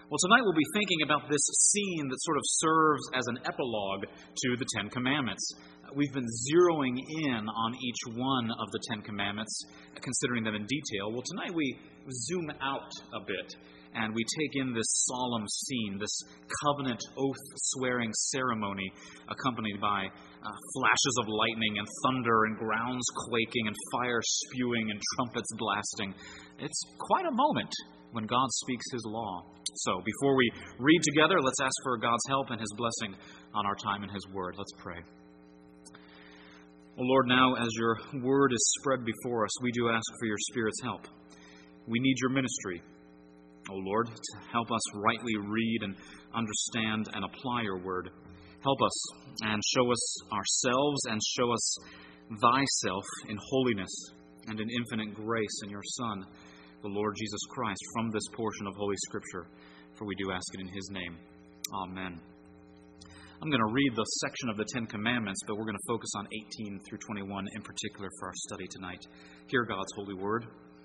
Well, tonight we'll be thinking about this scene that sort of serves as an epilogue to the Ten Commandments. We've been zeroing in on each one of the Ten Commandments, considering them in detail. Well, tonight we zoom out a bit, and we take in this solemn scene, this covenant oath-swearing ceremony, accompanied by flashes of lightning and thunder and grounds quaking and fire spewing and trumpets blasting. It's quite a moment when God speaks His law. So, before we read together, let's ask for God's help and His blessing on our time in His Word. Let's pray. Oh Lord, now as Your Word is spread before us, we do ask for Your Spirit's help. We need Your ministry, oh Lord, to help us rightly read and understand and apply Your Word. Help us and show us ourselves and show us Thyself in holiness and in infinite grace in Your Son, the Lord Jesus Christ, from this portion of Holy Scripture, for we do ask it in His name. Amen. I'm going to read the section of the Ten Commandments, but we're going to focus on 18 through 21 in particular for our study tonight. Hear God's holy word.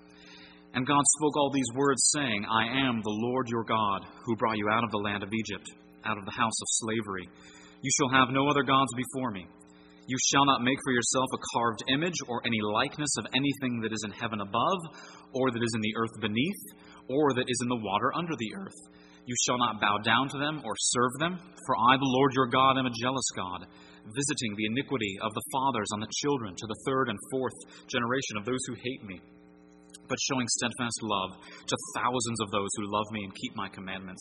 And God spoke all these words, saying, I am the Lord your God, who brought you out of the land of Egypt, out of the house of slavery. You shall have no other gods before me. You shall not make for yourself a carved image or any likeness of anything that is in heaven above, or that is in the earth beneath, or that is in the water under the earth. You shall not bow down to them or serve them, for I, the Lord your God, am a jealous God, visiting the iniquity of the fathers on the children to the third and fourth generation of those who hate me, but showing steadfast love to thousands of those who love me and keep my commandments.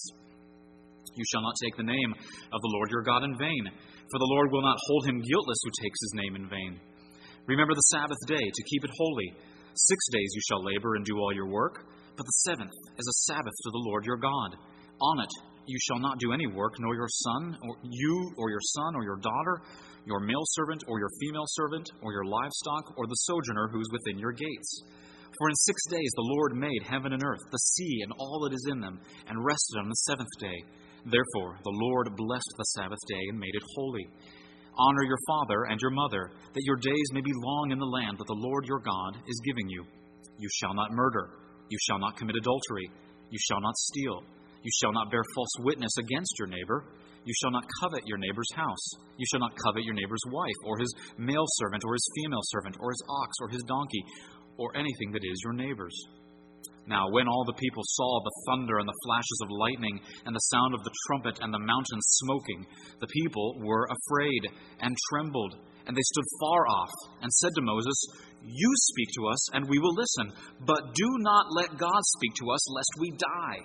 You shall not take the name of the Lord your God in vain, for the Lord will not hold him guiltless who takes his name in vain. Remember the Sabbath day to keep it holy. 6 days you shall labor and do all your work, but the seventh is a Sabbath to the Lord your God. On it you shall not do any work, nor your son, or you, or your son, or your daughter, your male servant, or your female servant, or your livestock, or the sojourner who is within your gates. For in 6 days the Lord made heaven and earth, the sea, and all that is in them, and rested on the seventh day. Therefore the Lord blessed the Sabbath day and made it holy. Honor your father and your mother, that your days may be long in the land that the Lord your God is giving you. You shall not murder. You shall not commit adultery. You shall not steal. You shall not bear false witness against your neighbor. You shall not covet your neighbor's house. You shall not covet your neighbor's wife, or his male servant, or his female servant, or his ox, or his donkey, or anything that is your neighbor's. Now, when all the people saw the thunder and the flashes of lightning and the sound of the trumpet and the mountain smoking, the people were afraid and trembled, and they stood far off and said to Moses, You speak to us, and we will listen, but do not let God speak to us, lest we die.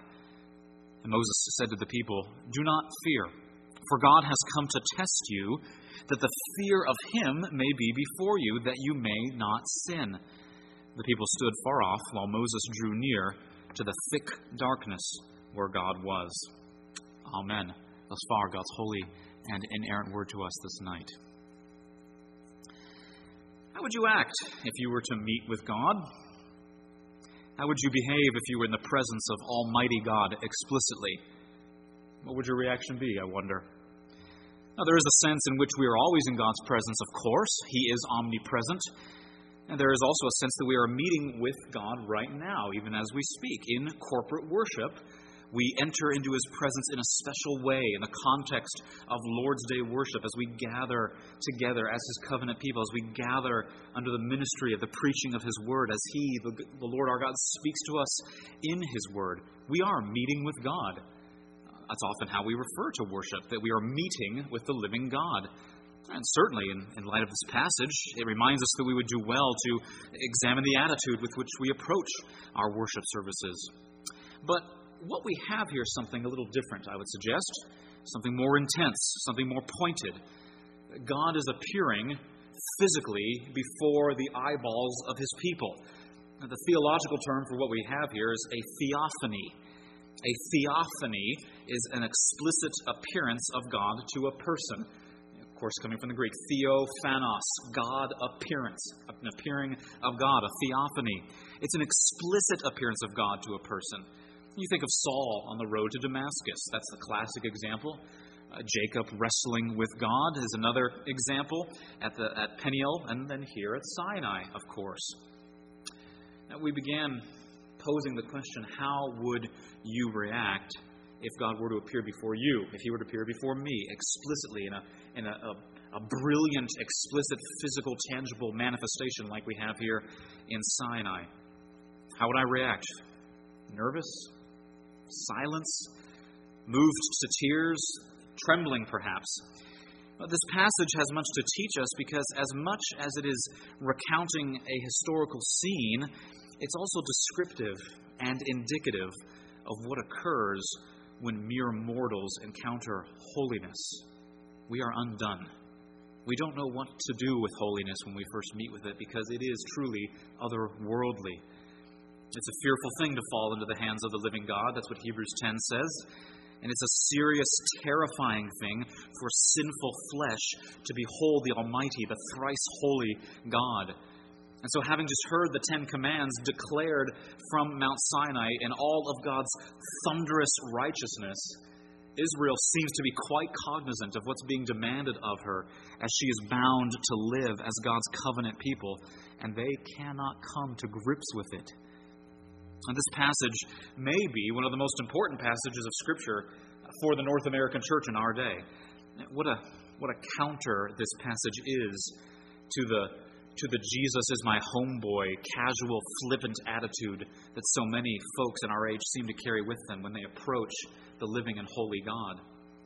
And Moses said to the people, Do not fear, for God has come to test you, that the fear of him may be before you, that you may not sin. The people stood far off while Moses drew near to the thick darkness where God was. Amen. Thus far, God's holy and inerrant word to us this night. How would you act if you were to meet with God? How would you behave if you were in the presence of Almighty God explicitly? What would your reaction be, I wonder? Now, there is a sense in which we are always in God's presence, of course. He is omnipresent. And there is also a sense that we are meeting with God right now, even as we speak. In corporate worship, we enter into His presence in a special way in the context of Lord's Day worship as we gather together as His covenant people, as we gather under the ministry of the preaching of His Word, as He, the Lord our God, speaks to us in His Word. We are meeting with God. That's often how we refer to worship, that we are meeting with the living God. And certainly, in light of this passage, it reminds us that we would do well to examine the attitude with which we approach our worship services. But what we have here is something a little different, I would suggest. Something more intense, something more pointed. God is appearing physically before the eyeballs of His people. Now, the theological term for what we have here is a theophany. A theophany is an explicit appearance of God to a person. Of course, coming from the Greek, theophanos, God appearance, an appearing of God, a theophany. It's an explicit appearance of God to a person. You think of Saul on the road to Damascus. That's the classic example. Jacob wrestling with God is another example at Peniel, and then here at Sinai, of course. Now, we began posing the question, how would you react if God were to appear before you, if he were to appear before me explicitly in a brilliant, explicit, physical, tangible manifestation like we have here in Sinai. How would I react? Nervous? Silence? Moved to tears? Trembling, perhaps? This passage has much to teach us because as much as it is recounting a historical scene, it's also descriptive and indicative of what occurs when mere mortals encounter holiness. We are undone. We don't know what to do with holiness when we first meet with it because it is truly otherworldly. It's a fearful thing to fall into the hands of the living God. That's what Hebrews 10 says. And it's a serious, terrifying thing for sinful flesh to behold the Almighty, the thrice holy God. And so having just heard the Ten Commands declared from Mount Sinai in all of God's thunderous righteousness, Israel seems to be quite cognizant of what's being demanded of her as she is bound to live as God's covenant people, and they cannot come to grips with it. And this passage may be one of the most important passages of Scripture for the North American church in our day. What a counter this passage is to the Jesus is my homeboy, casual, flippant attitude that so many folks in our age seem to carry with them when they approach the living and holy God.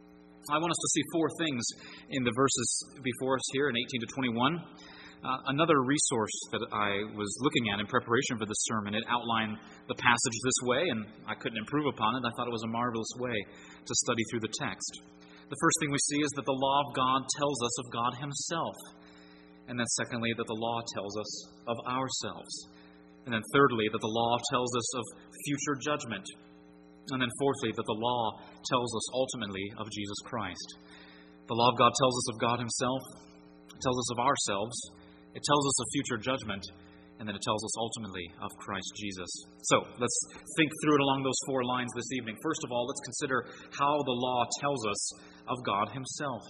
I want us to see four things in the verses before us here in 18 to 21. Another resource that I was looking at in preparation for this sermon, it outlined the passage this way, and I couldn't improve upon it. I thought it was a marvelous way to study through the text. The first thing we see is that the law of God tells us of God himself. And then secondly, that the law tells us of ourselves. And then thirdly, that the law tells us of future judgment. And then fourthly, that the law tells us ultimately of Jesus Christ. The law of God tells us of God himself. It tells us of ourselves. It tells us of future judgment, and then it tells us ultimately of Christ Jesus. So, let's think through it along those four lines this evening. First of all, let's consider how the law tells us of God himself.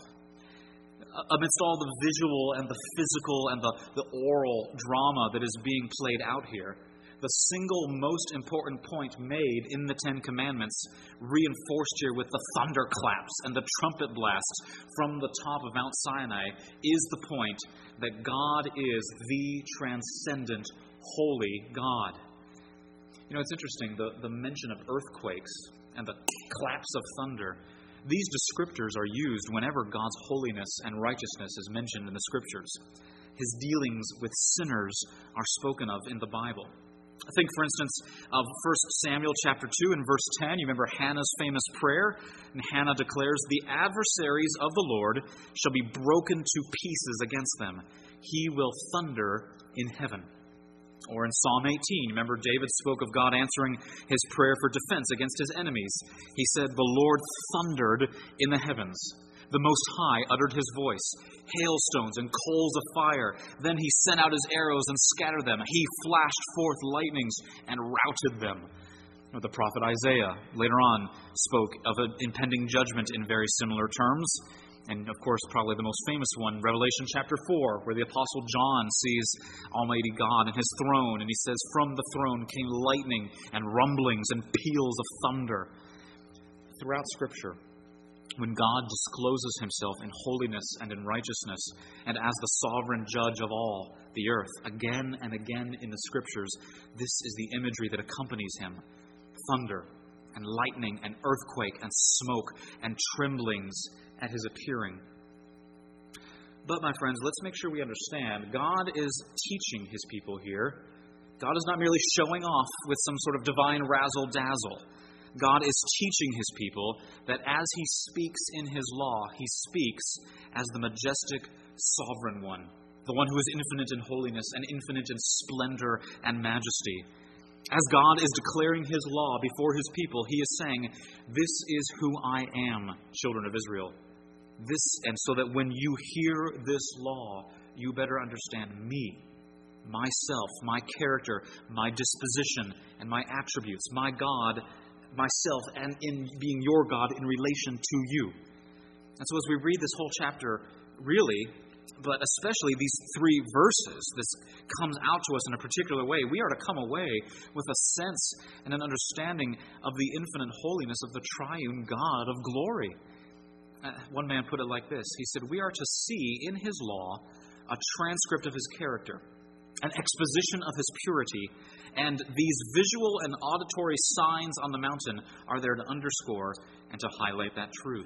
Amidst all the visual and the physical and the oral drama that is being played out here, the single most important point made in the Ten Commandments, reinforced here with the thunderclaps and the trumpet blasts from the top of Mount Sinai, is the point that God is the transcendent, holy God. You know, it's interesting, the mention of earthquakes and the claps of thunder, these descriptors are used whenever God's holiness and righteousness is mentioned in the Scriptures. His dealings with sinners are spoken of in the Bible. Think, for instance, of 1 Samuel chapter 2 and verse 10. You remember Hannah's famous prayer? And Hannah declares, "The adversaries of the Lord shall be broken to pieces against them. He will thunder in heaven." Or in Psalm 18, remember David spoke of God answering his prayer for defense against his enemies. He said, "The Lord thundered in the heavens. The Most High uttered his voice, hailstones and coals of fire. Then he sent out his arrows and scattered them. He flashed forth lightnings and routed them." The prophet Isaiah later on spoke of an impending judgment in very similar terms. And of course, probably the most famous one, Revelation chapter 4, where the Apostle John sees Almighty God and his throne. And he says, "From the throne came lightning and rumblings and peals of thunder." Throughout Scripture, when God discloses himself in holiness and in righteousness, and as the sovereign judge of all the earth, again and again in the Scriptures, this is the imagery that accompanies him. Thunder and lightning and earthquake and smoke and tremblings at his appearing. But, my friends, let's make sure we understand, God is teaching his people here. God is not merely showing off with some sort of divine razzle-dazzle. God is teaching his people that as he speaks in his law, he speaks as the majestic sovereign one, the one who is infinite in holiness and infinite in splendor and majesty. As God is declaring his law before his people, he is saying, "This is who I am, children of Israel." And so that when you hear this law, you better understand me, myself, my character, my disposition, and my attributes, my God, myself, and in being your God in relation to you. And so as we read this whole chapter, really, but especially these 3 verses, this comes out to us in a particular way. We are to come away with a sense and an understanding of the infinite holiness of the triune God of glory. One man put it like this. He said, we are to see in his law a transcript of his character, an exposition of his purity, and these visual and auditory signs on the mountain are there to underscore and to highlight that truth.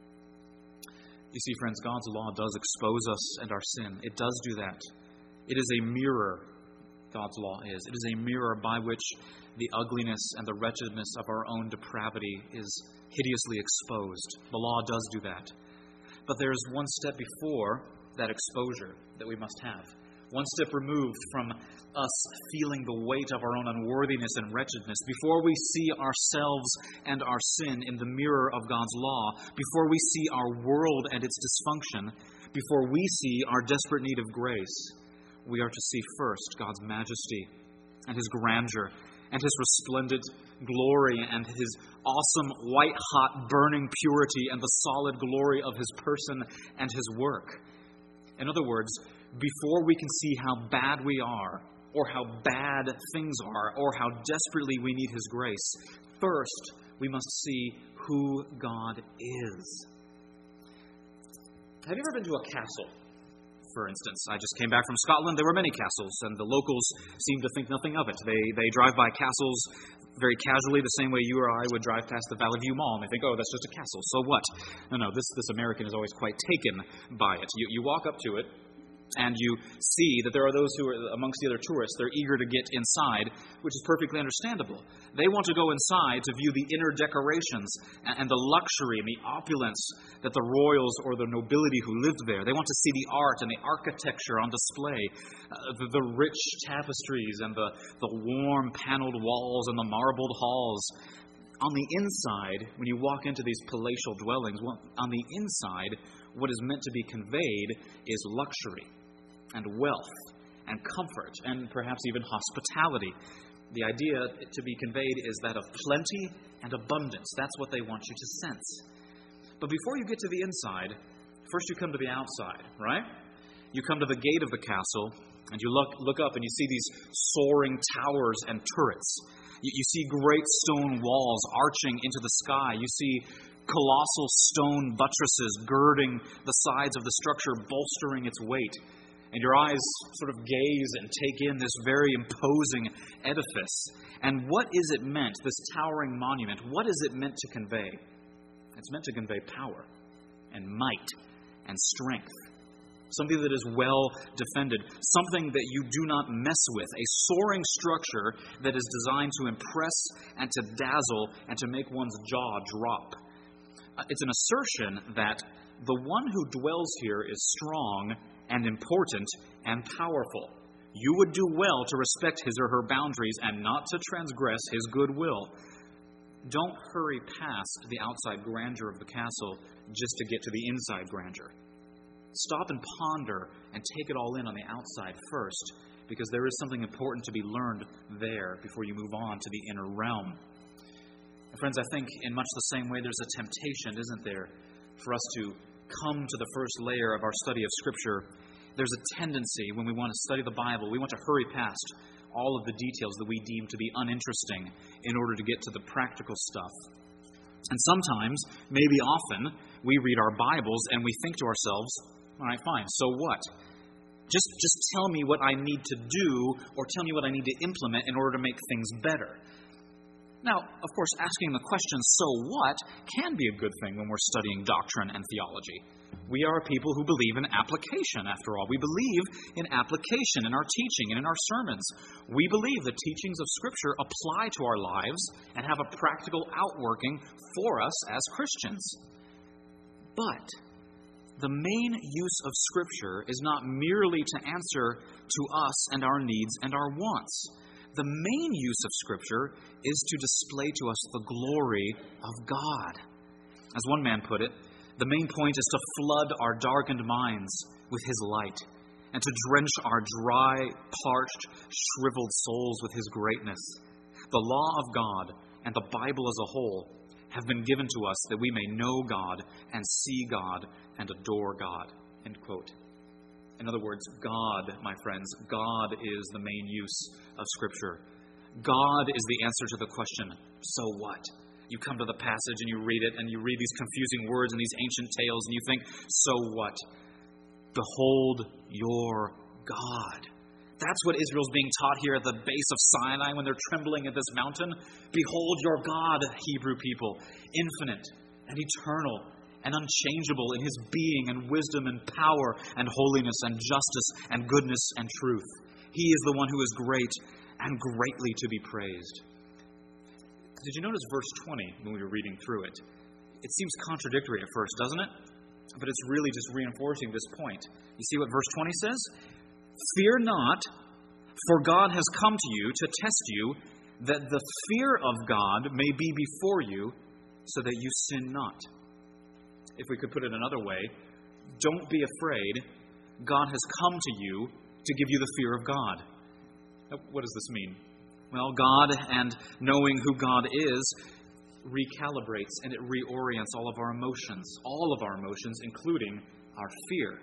You see, friends, God's law does expose us and our sin. It does do that. It is a mirror, God's law is. It is a mirror by which the ugliness and the wretchedness of our own depravity is hideously exposed. The law does do that. But there's one step before that exposure that we must have. One step removed from us feeling the weight of our own unworthiness and wretchedness, before we see ourselves and our sin in the mirror of God's law, before we see our world and its dysfunction, before we see our desperate need of grace, we are to see first God's majesty and His grandeur and His resplendent glory and His awesome white-hot burning purity and the solid glory of His person and His work. In other words, before we can see how bad we are, or how bad things are, or how desperately we need His grace, first we must see who God is. Have you ever been to a castle, for instance? I just came back from Scotland. There were many castles, and the locals seem to think nothing of it. They drive by castles very casually, the same way you or I would drive past the Valley View Mall, and they think, oh, that's just a castle, so what? No, this American is always quite taken by it. You walk up to it, and you see that there are those who are, amongst the other tourists, they're eager to get inside, which is perfectly understandable. They want to go inside to view the inner decorations and the luxury and the opulence that the royals or the nobility who lived there. They want to see the art and the architecture on display, the rich tapestries and the warm paneled walls and the marbled halls. On the inside, when you walk into these palatial dwellings, on the inside, what is meant to be conveyed is luxury and wealth and comfort and perhaps even hospitality. The idea to be conveyed is that of plenty and abundance. That's what they want you to sense. But before you get to the inside, first you come to the outside, right? You come to the gate of the castle, and you look up and you see these soaring towers and turrets. You see great stone walls arching into the sky. You see colossal stone buttresses girding the sides of the structure, bolstering its weight. And your eyes sort of gaze and take in this very imposing edifice. And what is it meant, this towering monument, what is it meant to convey? It's meant to convey power and might and strength. Something that is well defended. Something that you do not mess with. A soaring structure that is designed to impress and to dazzle and to make one's jaw drop. It's an assertion that the one who dwells here is strong and important and powerful. You would do well to respect his or her boundaries and not to transgress his goodwill. Don't hurry past the outside grandeur of the castle just to get to the inside grandeur. Stop and ponder and take it all in on the outside first, because there is something important to be learned there before you move on to the inner realm. Friends, I think in much the same way there's a temptation, isn't there, for us to come to the first layer of our study of Scripture. There's a tendency when we want to study the Bible, we want to hurry past all of the details that we deem to be uninteresting in order to get to the practical stuff. And sometimes, maybe often, we read our Bibles and we think to ourselves, all right, fine, so what? Just tell me what I need to do or tell me what I need to implement in order to make things better. Now, of course, asking the question, so what, can be a good thing when we're studying doctrine and theology. We are people who believe in application, after all. We believe in application in our teaching and in our sermons. We believe the teachings of Scripture apply to our lives and have a practical outworking for us as Christians. But the main use of Scripture is not merely to answer to us and our needs and our wants. The main use of Scripture is to display to us the glory of God. As one man put it, the main point is to flood our darkened minds with His light and to drench our dry, parched, shriveled souls with His greatness. The law of God and the Bible as a whole have been given to us that we may know God and see God and adore God. End quote. In other words, God, my friends, God is the main use of Scripture. God is the answer to the question, so what? You come to the passage and you read it, and you read these confusing words and these ancient tales, and you think, so what? Behold your God. That's what Israel's being taught here at the base of Sinai when they're trembling at this mountain. Behold your God, Hebrew people, infinite and eternal and unchangeable in His being and wisdom and power and holiness and justice and goodness and truth. He is the one who is great and greatly to be praised. Did you notice verse 20 when we were reading through it? It seems contradictory at first, doesn't it? But it's really just reinforcing this point. You see what verse 20 says? Fear not, for God has come to you to test you, that the fear of God may be before you, so that you sin not. If we could put it another way, don't be afraid. God has come to you to give you the fear of God. Now, what does this mean? Well, God, and knowing who God is, recalibrates and it reorients all of our emotions, including our fear.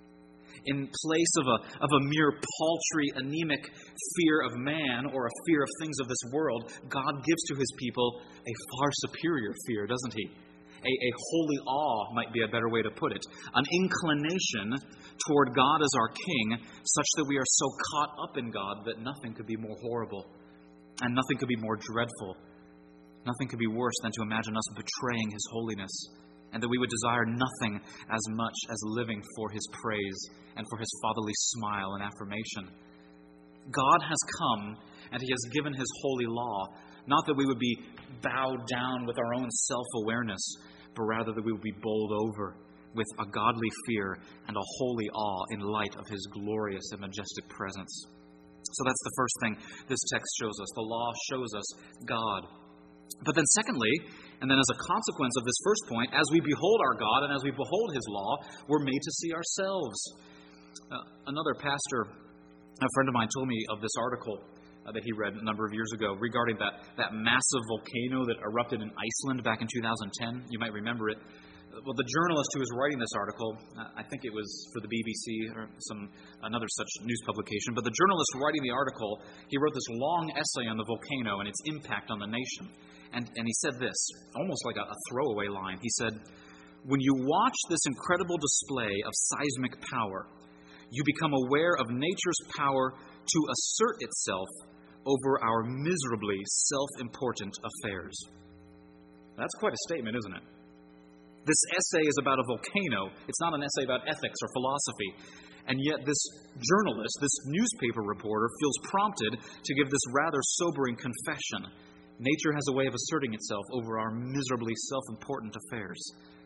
In place of a mere paltry, anemic fear of man or a fear of things of this world, God gives to His people a far superior fear, doesn't He? A holy awe might be a better way to put it. An inclination toward God as our King, such that we are so caught up in God that nothing could be more horrible and nothing could be more dreadful. Nothing could be worse than to imagine us betraying His holiness, and that we would desire nothing as much as living for His praise and for His fatherly smile and affirmation. God has come and He has given His holy law, not that we would be bowed down with our own self-awareness, but rather that we would be bowled over with a godly fear and a holy awe in light of His glorious and majestic presence. So that's the first thing this text shows us. The law shows us God. But then secondly, and then as a consequence of this first point, as we behold our God and as we behold His law, we're made to see ourselves. Another pastor, a friend of mine, told me of this article that he read a number of years ago regarding that massive volcano that erupted in Iceland back in 2010. You might remember it. Well, the journalist who was writing this article, I think it was for the BBC or another such news publication, but the journalist writing the article, he wrote this long essay on the volcano and its impact on the nation. And he said this, almost like a throwaway line. He said, "When you watch this incredible display of seismic power, you become aware of nature's power to assert itself over our miserably self-important affairs." That's quite a statement, isn't it? This essay is about a volcano. It's not an essay about ethics or philosophy. And yet this journalist, this newspaper reporter, feels prompted to give this rather sobering confession. Nature has a way of asserting itself over our miserably self-important affairs.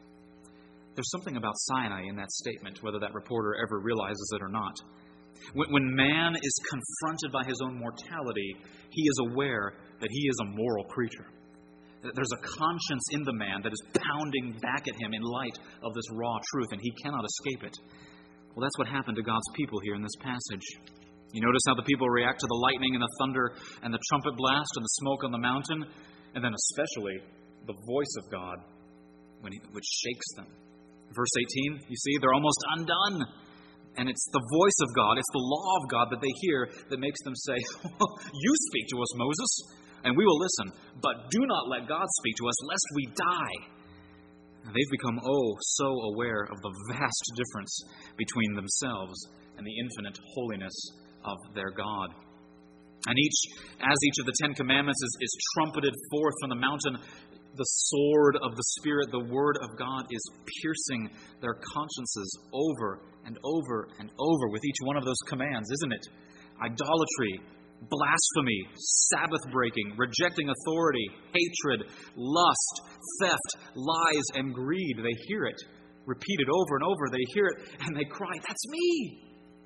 There's something about Sinai in that statement, whether that reporter ever realizes it or not. When man is confronted by his own mortality, he is aware that he is a moral creature. There's a conscience in the man that is pounding back at him in light of this raw truth, and he cannot escape it. Well, that's what happened to God's people here in this passage. You notice how the people react to the lightning and the thunder and the trumpet blast and the smoke on the mountain, and then especially the voice of God, which shakes them. Verse 18, you see, they're almost undone. And it's the voice of God, it's the law of God that they hear that makes them say, "You speak to us, Moses, and we will listen, but do not let God speak to us, lest we die." And they've become, so aware of the vast difference between themselves and the infinite holiness of their God. And as each of the Ten Commandments is trumpeted forth from the mountain, the sword of the Spirit, the Word of God, is piercing their consciences over and over and over with each one of those commands, isn't it? Idolatry, blasphemy, Sabbath breaking, rejecting authority, hatred, lust, theft, lies, and greed. They hear it repeated over and over. They hear it and they cry, "That's me!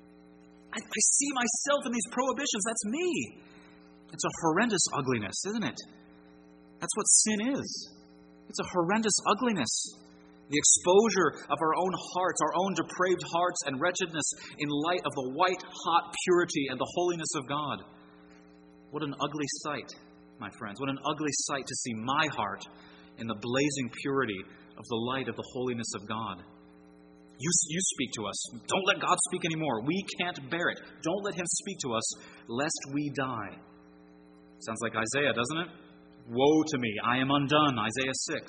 I see myself in these prohibitions. That's me." It's a horrendous ugliness, isn't it? That's what sin is. It's a horrendous ugliness. The exposure of our own hearts, our own depraved hearts and wretchedness in light of the white-hot purity and the holiness of God. What an ugly sight, my friends. What an ugly sight to see my heart in the blazing purity of the light of the holiness of God. You speak to us. Don't let God speak anymore. We can't bear it. Don't let him speak to us, lest we die. Sounds like Isaiah, doesn't it? Woe to me, I am undone, Isaiah 6.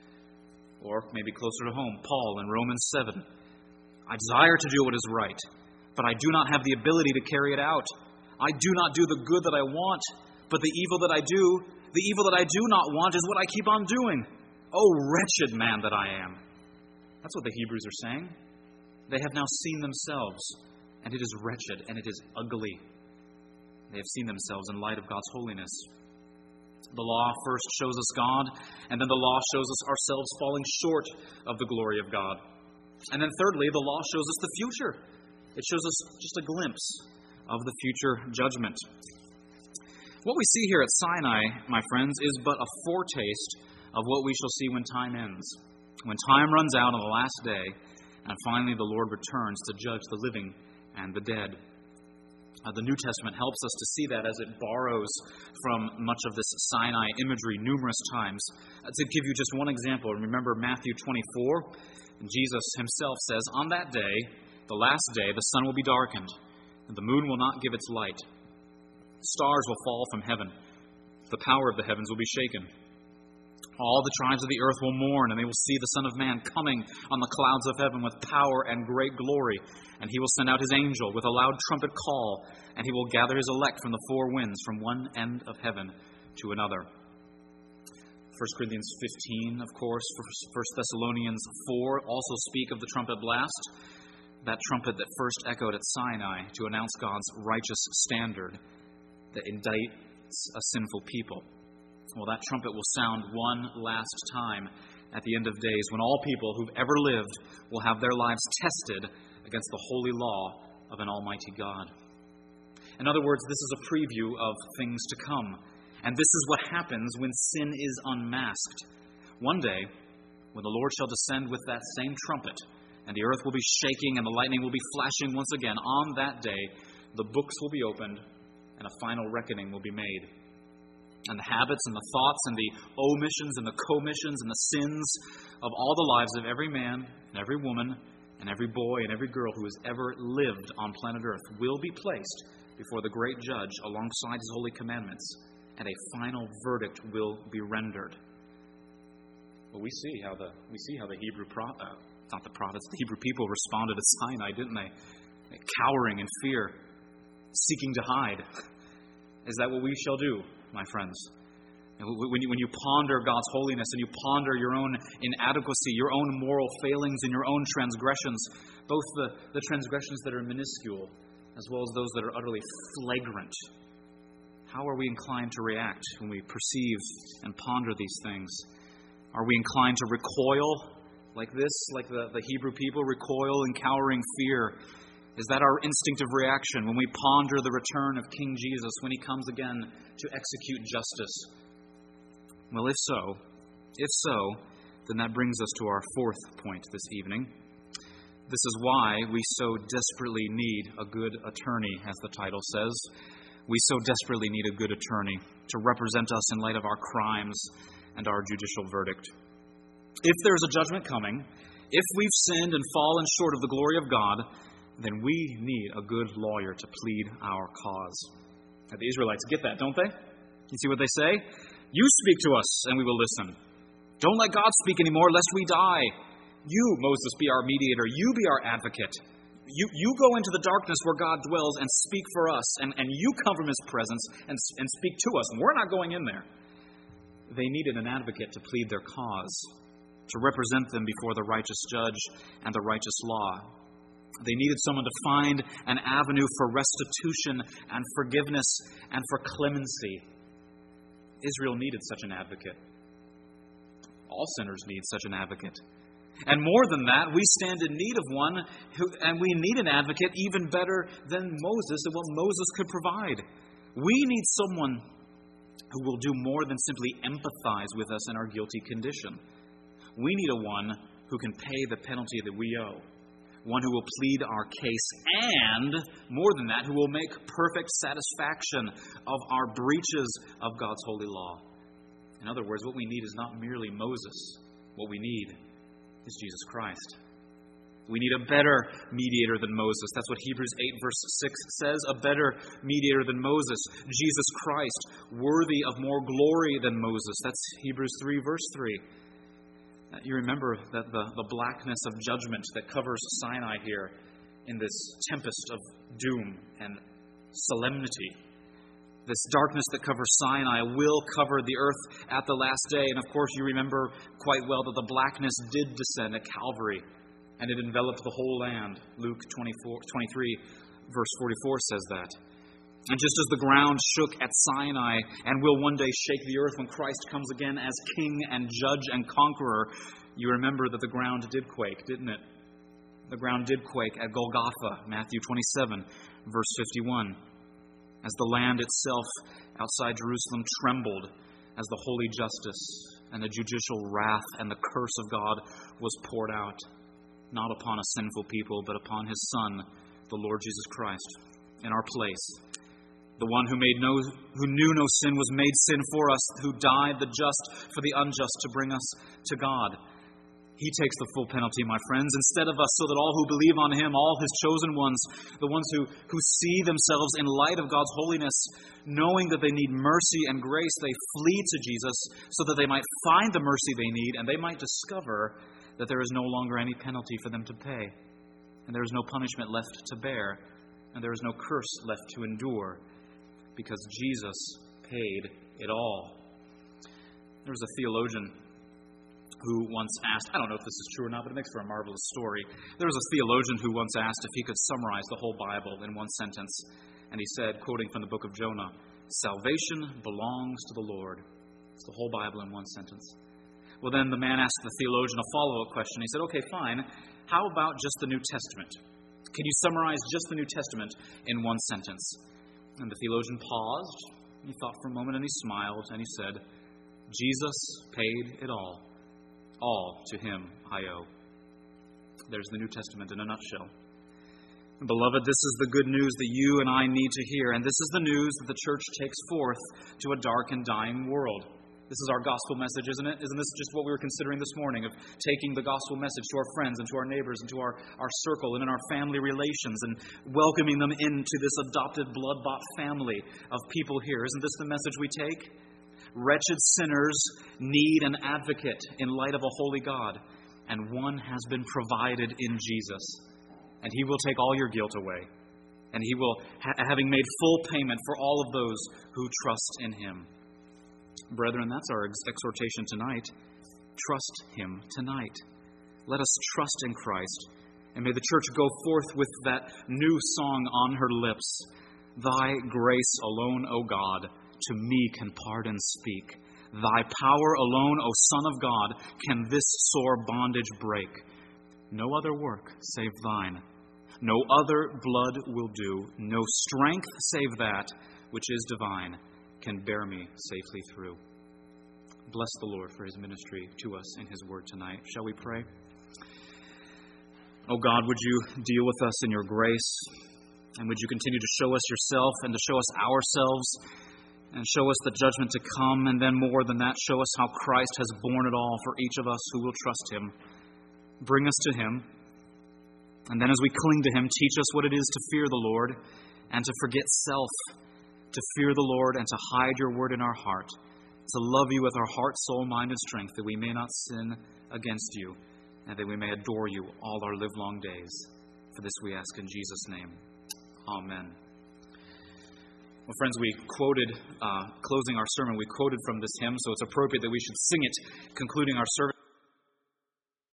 Or maybe closer to home, Paul in Romans 7. I desire to do what is right, but I do not have the ability to carry it out. I do not do the good that I want, but the evil that I do not want is what I keep on doing. Oh, wretched man that I am. That's what the Hebrews are saying. They have now seen themselves, and it is wretched, and it is ugly. They have seen themselves in light of God's holiness. The law first shows us God, and then the law shows us ourselves falling short of the glory of God. And then thirdly, the law shows us the future. It shows us just a glimpse of the future judgment. What we see here at Sinai, my friends, is but a foretaste of what we shall see when time ends. When time runs out on the last day, and finally the Lord returns to judge the living and the dead. The New Testament helps us to see that as it borrows from much of this Sinai imagery numerous times. To give you just one example, remember Matthew 24? Jesus himself says, on that day, the last day, the sun will be darkened, and the moon will not give its light. Stars will fall from heaven. The power of the heavens will be shaken. All the tribes of the earth will mourn, and they will see the Son of Man coming on the clouds of heaven with power and great glory. And he will send out his angel with a loud trumpet call, and he will gather his elect from the four winds, from one end of heaven to another. 1 Corinthians 15, of course, 1 Thessalonians 4 also speak of the trumpet blast, that trumpet that first echoed at Sinai to announce God's righteous standard that indicts a sinful people. Well, that trumpet will sound one last time at the end of days when all people who've ever lived will have their lives tested against the holy law of an almighty God. In other words, this is a preview of things to come. And this is what happens when sin is unmasked. One day, when the Lord shall descend with that same trumpet, and the earth will be shaking and the lightning will be flashing once again, on that day, the books will be opened and a final reckoning will be made. And the habits and the thoughts and the omissions and the commissions and the sins of all the lives of every man and every woman and every boy and every girl who has ever lived on planet Earth will be placed before the great judge alongside his holy commandments, and a final verdict will be rendered. Well, we see how the Hebrew the Hebrew people responded at Sinai, didn't they? Cowering in fear, seeking to hide. Is that what we shall do, my friends? When you ponder God's holiness and you ponder your own inadequacy, your own moral failings and your own transgressions, both the transgressions that are minuscule as well as those that are utterly flagrant, how are we inclined to react when we perceive and ponder these things? Are we inclined to recoil like this, like the Hebrew people recoil in cowering fear? Is that our instinctive reaction when we ponder the return of King Jesus when he comes again to execute justice? Well, if so, then that brings us to our fourth point this evening. This is why we so desperately need a good attorney, as the title says. We so desperately need a good attorney to represent us in light of our crimes and our judicial verdict. If there's a judgment coming, if we've sinned and fallen short of the glory of God, then we need a good lawyer to plead our cause. Now, the Israelites get that, don't they? You see what they say? You speak to us, and we will listen. Don't let God speak anymore, lest we die. You, Moses, be our mediator. You be our advocate. You go into the darkness where God dwells and speak for us, and you come from his presence and speak to us. And we're not going in there. They needed an advocate to plead their cause, to represent them before the righteous judge and the righteous law. They needed someone to find an avenue for restitution and forgiveness and for clemency. Israel needed such an advocate. All sinners need such an advocate. And more than that, we stand in need of one, and we need an advocate even better than Moses and what Moses could provide. We need someone who will do more than simply empathize with us in our guilty condition. We need a one who can pay the penalty that we owe. One who will plead our case, and, more than that, who will make perfect satisfaction of our breaches of God's holy law. In other words, what we need is not merely Moses. What we need is Jesus Christ. We need a better mediator than Moses. That's what Hebrews 8 verse 6 says, a better mediator than Moses. Jesus Christ, worthy of more glory than Moses. That's Hebrews 3 verse 3. You remember that the blackness of judgment that covers Sinai here in this tempest of doom and solemnity. This darkness that covers Sinai will cover the earth at the last day. And of course, you remember quite well that the blackness did descend at Calvary, and it enveloped the whole land. Luke 23, verse 44 says that. And just as the ground shook at Sinai and will one day shake the earth when Christ comes again as King and Judge and Conqueror, you remember that the ground did quake, didn't it? The ground did quake at Golgotha, Matthew 27, verse 51. As the land itself outside Jerusalem trembled as the holy justice and the judicial wrath and the curse of God was poured out, not upon a sinful people, but upon His Son, the Lord Jesus Christ, in our place. The one who knew no sin was made sin for us, who died the just for the unjust to bring us to God. He takes the full penalty, my friends, instead of us, so that all who believe on Him, all His chosen ones, the ones who see themselves in light of God's holiness, knowing that they need mercy and grace, they flee to Jesus so that they might find the mercy they need, and they might discover that there is no longer any penalty for them to pay, and there is no punishment left to bear, and there is no curse left to endure, because Jesus paid it all. There was a theologian who once asked, I don't know if this is true or not, but it makes for a marvelous story. There was a theologian who once asked if he could summarize the whole Bible in one sentence. And he said, quoting from the book of Jonah, "Salvation belongs to the Lord." It's the whole Bible in one sentence. Well, then the man asked the theologian a follow-up question. He said, okay, fine. How about just the New Testament? Can you summarize just the New Testament in one sentence? And the theologian paused. He thought for a moment and he smiled and he said, Jesus paid it all. All to Him I owe. There's the New Testament in a nutshell. Beloved, this is the good news that you and I need to hear, and this is the news that the church takes forth to a dark and dying world. This is our gospel message, isn't it? Isn't this just what we were considering this morning, of taking the gospel message to our friends and to our neighbors and to our circle and in our family relations and welcoming them into this adopted, blood-bought family of people here? Isn't this the message we take? Wretched sinners need an advocate in light of a holy God, and one has been provided in Jesus. And He will take all your guilt away, and He will, having made full payment for all of those who trust in Him. Brethren, that's our exhortation tonight. Trust Him tonight. Let us trust in Christ, and may the church go forth with that new song on her lips. Thy grace alone, O God, to me can pardon speak. Thy power alone, O Son of God, can this sore bondage break. No other work save Thine. No other blood will do. No strength save that which is divine can bear me safely through. Bless the Lord for His ministry to us in His word tonight. Shall we pray? Oh God, would You deal with us in Your grace, and would You continue to show us Yourself and to show us ourselves, and show us the judgment to come, and then more than that, show us how Christ has borne it all for each of us who will trust Him. Bring us to Him, and then as we cling to Him, teach us what it is to fear the Lord and to forget self, to fear the Lord and to hide Your word in our heart, to love You with our heart, soul, mind, and strength, that we may not sin against You, and that we may adore You all our livelong days. For this we ask in Jesus' name. Amen. Well, friends, we quoted, closing our sermon, we quoted from this hymn, so it's appropriate that we should sing it, concluding our service.